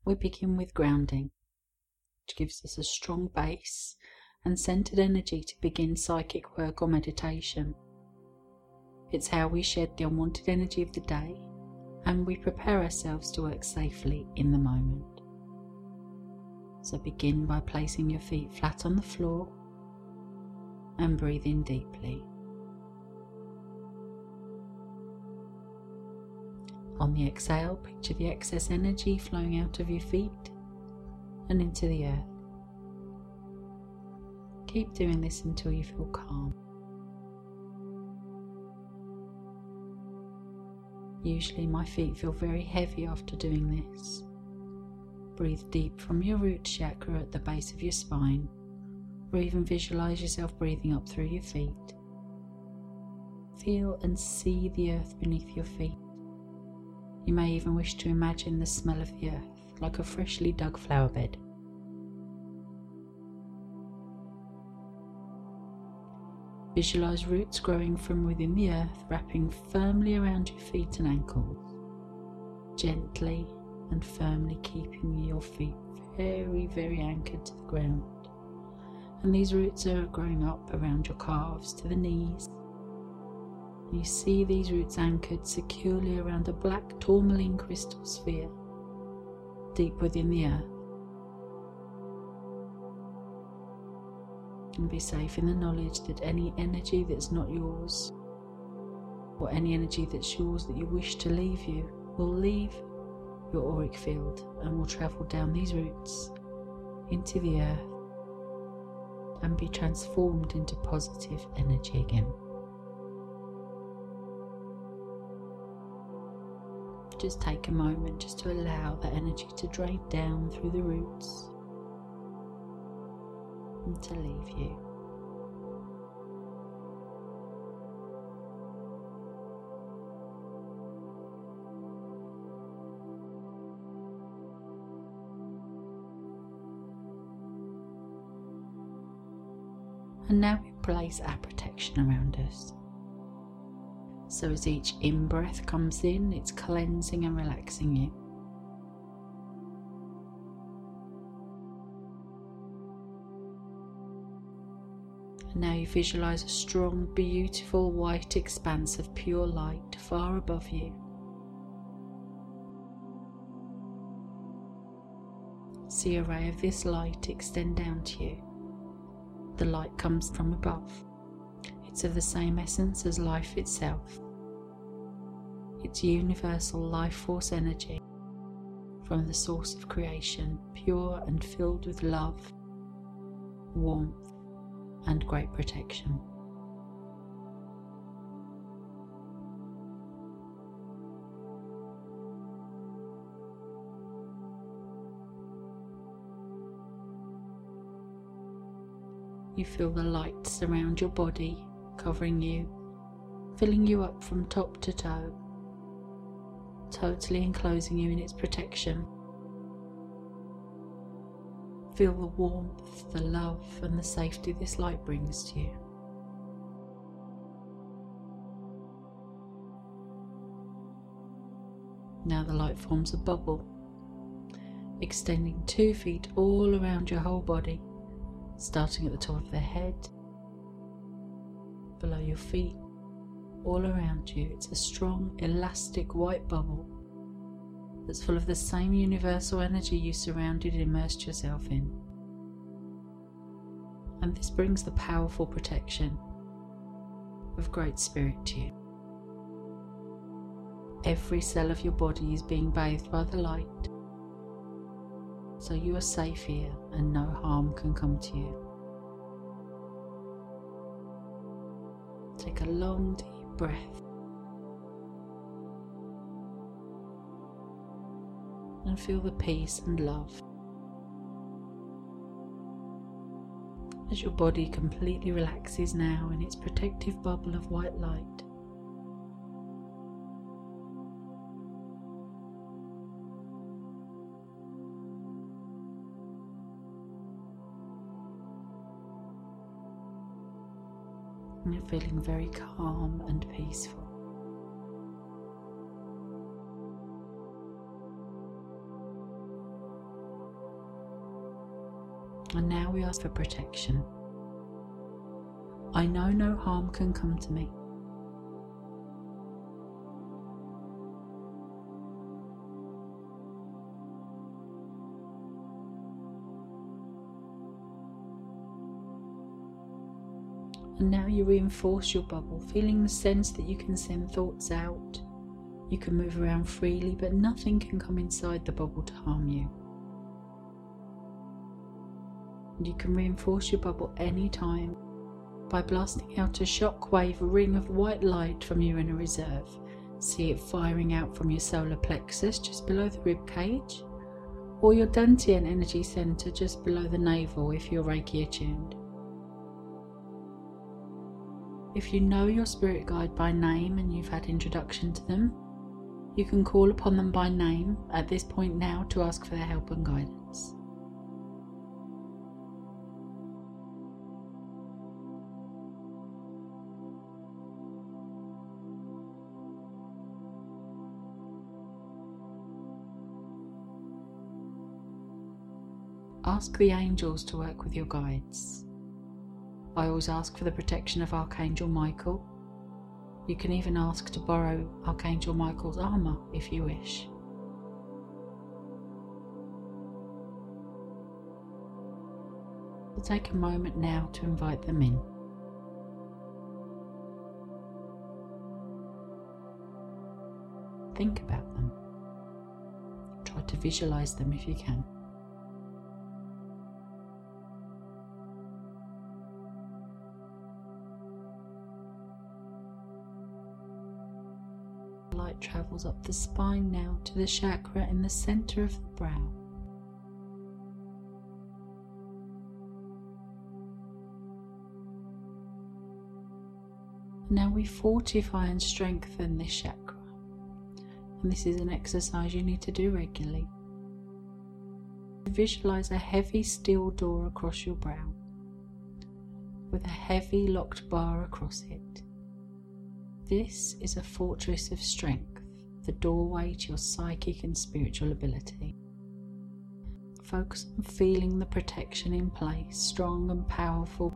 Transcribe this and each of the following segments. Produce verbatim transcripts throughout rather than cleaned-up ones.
we begin with grounding, which gives us a strong base and centered energy to begin psychic work or meditation. It's how we shed the unwanted energy of the day, and we prepare ourselves to work safely in the moment. So begin by placing your feet flat on the floor and breathe in deeply. On the exhale, picture the excess energy flowing out of your feet and into the earth. Keep doing this until you feel calm. Usually my feet feel very heavy after doing this. Breathe deep from your root chakra at the base of your spine, or even visualize yourself breathing up through your feet. Feel and see the earth beneath your feet. You may even wish to imagine the smell of the earth, like a freshly dug flower bed. Visualize roots growing from within the earth, wrapping firmly around your feet and ankles, gently and firmly keeping your feet very, very anchored to the ground. And these roots are growing up around your calves to the knees. You see these roots anchored securely around a black tourmaline crystal sphere deep within the earth. And be safe in the knowledge that any energy that's not yours, or any energy that's yours that you wish to leave you, will leave your auric field and will travel down these roots into the earth and be transformed into positive energy again. Just take a moment just to allow that energy to drain down through the roots and to leave you. And now we place our protection around us. So as each in-breath comes in, it's cleansing and relaxing you. And now you visualize a strong, beautiful white expanse of pure light far above you. See a ray of this light extend down to you. The light comes from above. It's of the same essence as life itself. It's universal life force energy from the source of creation, pure and filled with love, warmth, and great protection. You feel the light surround your body, covering you, filling you up from top to toe, totally enclosing you in its protection. Feel the warmth, the love, and the safety this light brings to you. Now the light forms a bubble, extending two feet all around your whole body, starting at the top of the head, below your feet, all around you. It's a strong, elastic white bubble that's full of the same universal energy you surrounded and immersed yourself in. And this brings the powerful protection of Great Spirit to you. Every cell of your body is being bathed by the light, so you are safe here and no harm can come to you. Take a long, deep breath and feel the peace and love as your body completely relaxes now in its protective bubble of white light. And you're feeling very calm and peaceful. And now we ask for protection. I know no harm can come to me. And now you reinforce your bubble, feeling the sense that you can send thoughts out. You can move around freely, but nothing can come inside the bubble to harm you. And you can reinforce your bubble anytime by blasting out a shockwave, a ring of white light from your inner reserve. See it firing out from your solar plexus just below the rib cage, or your Dantian energy center just below the navel if you're Reiki attuned. If you know your spirit guide by name and you've had introduction to them, you can call upon them by name at this point now to ask for their help and guidance. Ask the angels to work with your guides. I always ask for the protection of Archangel Michael. You can even ask to borrow Archangel Michael's armor if you wish. So take a moment now to invite them in. Think about them. Try to visualize them if you can. Light travels up the spine now to the chakra in the center of the brow. Now we fortify and strengthen this chakra, and this is an exercise you need to do regularly. Visualize a heavy steel door across your brow with a heavy locked bar across it. This is a fortress of strength, the doorway to your psychic and spiritual ability. Focus on feeling the protection in place, strong and powerful.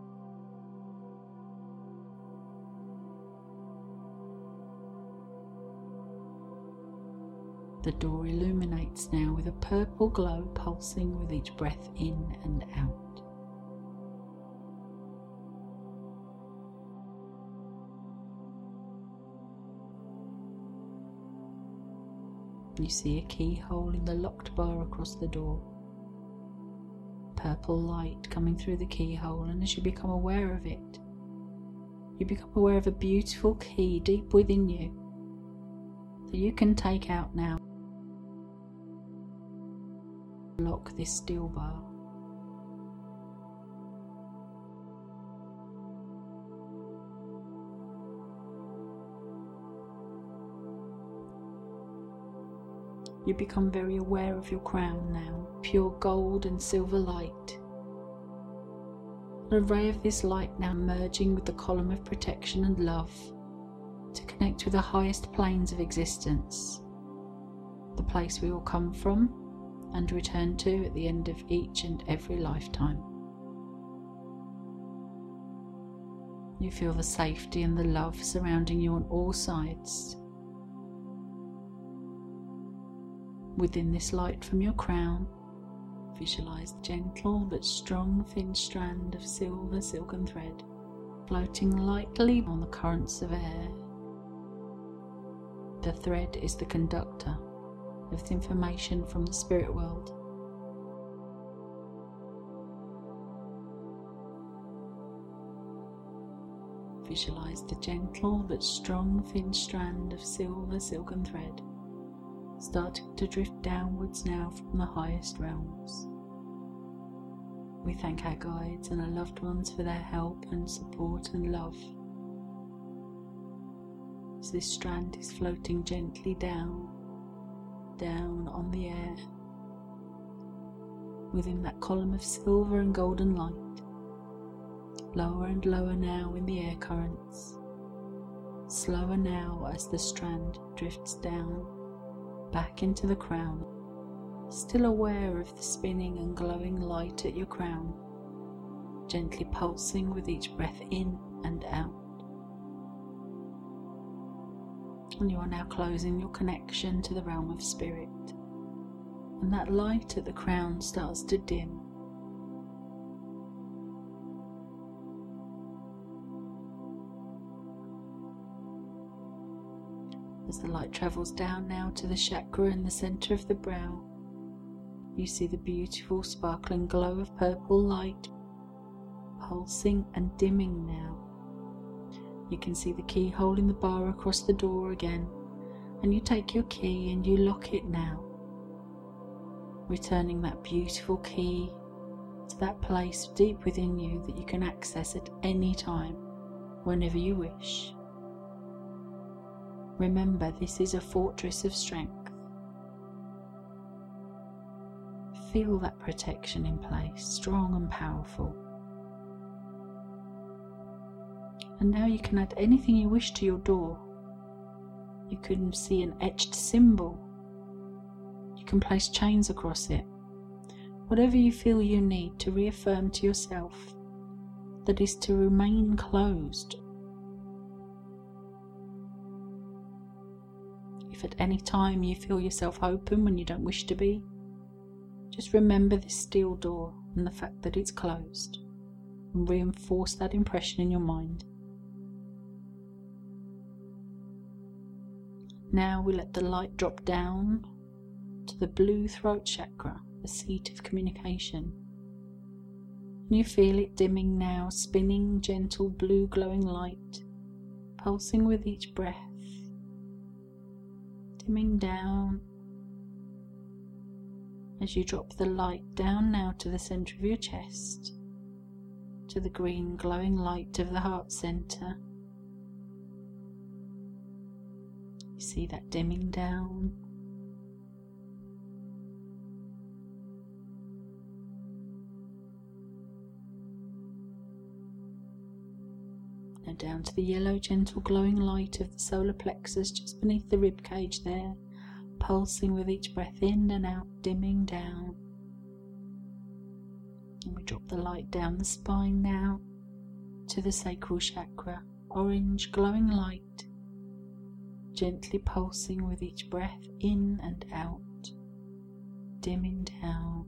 The door illuminates now with a purple glow pulsing with each breath in and out. You see a keyhole in the locked bar across the door. Purple light coming through the keyhole, and as you become aware of it, you become aware of a beautiful key deep within you that you can take out now. Lock this steel bar. You become very aware of your crown now, pure gold and silver light. An array of this light now merging with the column of protection and love to connect with the highest planes of existence, the place we all come from and return to at the end of each and every lifetime. You feel the safety and the love surrounding you on all sides. Within this light from your crown, visualize the gentle but strong thin strand of silver silken thread floating lightly on the currents of air. The thread is the conductor of the information from the spirit world. Visualize the gentle but strong thin strand of silver silken thread starting to drift downwards now from the highest realms. We thank our guides and our loved ones for their help and support and love. As this strand is floating gently down, down on the air, within that column of silver and golden light, lower and lower now in the air currents, slower now as the strand drifts down, back into the crown, still aware of the spinning and glowing light at your crown, gently pulsing with each breath in and out. And you are now closing your connection to the realm of spirit, and that light at the crown starts to dim. As the light travels down now to the chakra in the centre of the brow, you see the beautiful sparkling glow of purple light pulsing and dimming now. You can see the keyhole in the bar across the door again, and you take your key and you lock it now, returning that beautiful key to that place deep within you that you can access at any time, whenever you wish. Remember, this is a fortress of strength. Feel that protection in place, strong and powerful. And now you can add anything you wish to your door. You can see an etched symbol. You can place chains across it. Whatever you feel you need to reaffirm to yourself that is to remain closed. If at any time you feel yourself open when you don't wish to be, just remember this steel door and the fact that it's closed, and reinforce that impression in your mind. Now we let the light drop down to the blue throat chakra, the seat of communication. And you feel it dimming now, spinning gentle blue glowing light, pulsing with each breath. Dimming down as you drop the light down now to the centre of your chest, to the green glowing light of the heart centre. You see that dimming down. Now down to the yellow gentle glowing light of the solar plexus just beneath the rib cage there, pulsing with each breath in and out, dimming down. And we drop the light down the spine now to the sacral chakra, orange glowing light, gently pulsing with each breath in and out, dimming down,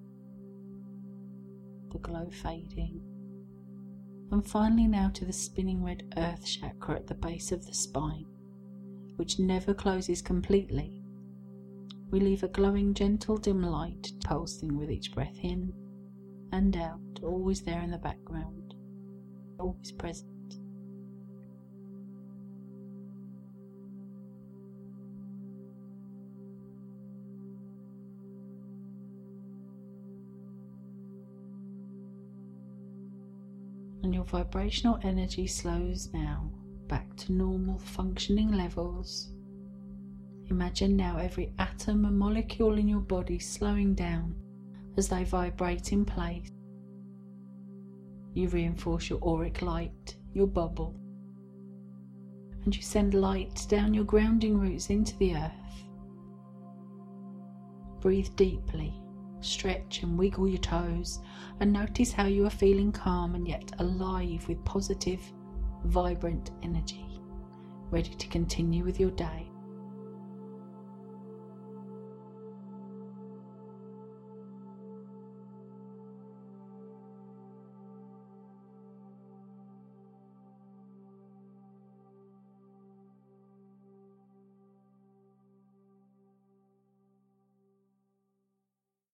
the glow fading. And finally now to the spinning red earth chakra at the base of the spine, which never closes completely. We leave a glowing gentle dim light pulsing with each breath in and out, always there in the background, always present. And your vibrational energy slows now back to normal functioning levels. Imagine now every atom and molecule in your body slowing down as they vibrate in place. You reinforce your auric light, your bubble, and you send light down your grounding roots into the earth. Breathe deeply. Stretch and wiggle your toes, and notice how you are feeling calm and yet alive with positive, vibrant energy, ready to continue with your day.